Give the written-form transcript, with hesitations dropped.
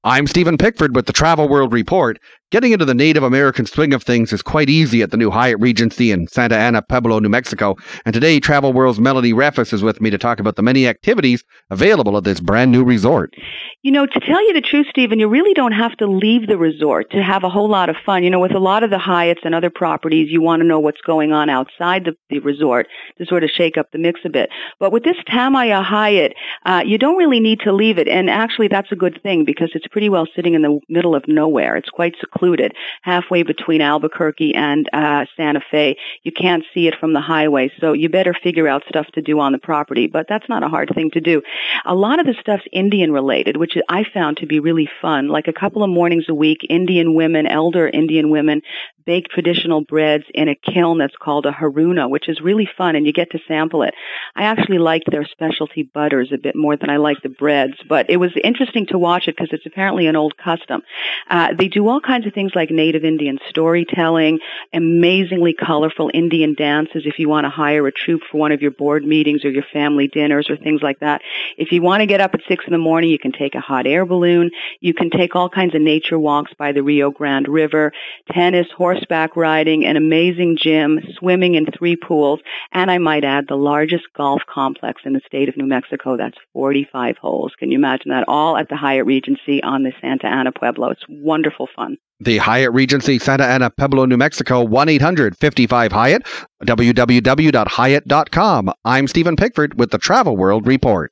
I'm Stephen Pickford with the Travel World Report. Getting into the Native American swing of things is quite easy at the new Hyatt Regency in Santa Ana Pueblo, New Mexico. And today, Travel World's Melanie Reffes is with me to talk about the many activities available at this brand new resort. You know, to tell you the truth, Stephen, you really don't have to leave the resort to have a whole lot of fun. You know, with a lot of the Hyatts and other properties, you want to know what's going on outside the resort to sort of shake up the mix a bit. But with this Tamaya Hyatt, you don't really need to leave it. And actually, that's a good thing because it's pretty well sitting in the middle of nowhere. It's quite secluded, halfway between Albuquerque and Santa Fe. You can't see it from the highway, so you better figure out stuff to do on the property. But that's not a hard thing to do. A lot of the stuff's Indian related, which I found to be really fun. Like a couple of mornings a week, elder Indian women, bake traditional breads in a kiln that's called a haruna, which is really fun, and you get to sample it. I actually liked their specialty butters a bit more than I liked the breads, but it was interesting to watch it because it's apparently an old custom. They do all kinds of things like Native Indian storytelling, amazingly colorful Indian dances if you want to hire a troupe for one of your board meetings or your family dinners or things like that. If you want to get up at 6 a.m, you can take a hot air balloon. You can take all kinds of nature walks by the Rio Grande River, tennis, horseback riding, an amazing gym, swimming in 3 pools, and I might add the largest golf complex in the state of New Mexico. That's 45 holes. Can you imagine that? All at the Hyatt Regency on the Santa Ana Pueblo. It's wonderful fun. The Hyatt Regency, Santa Ana Pueblo, New Mexico, 1-800-55-HYATT, www.hyatt.com. I'm Stephen Pickford with the Travel World Report.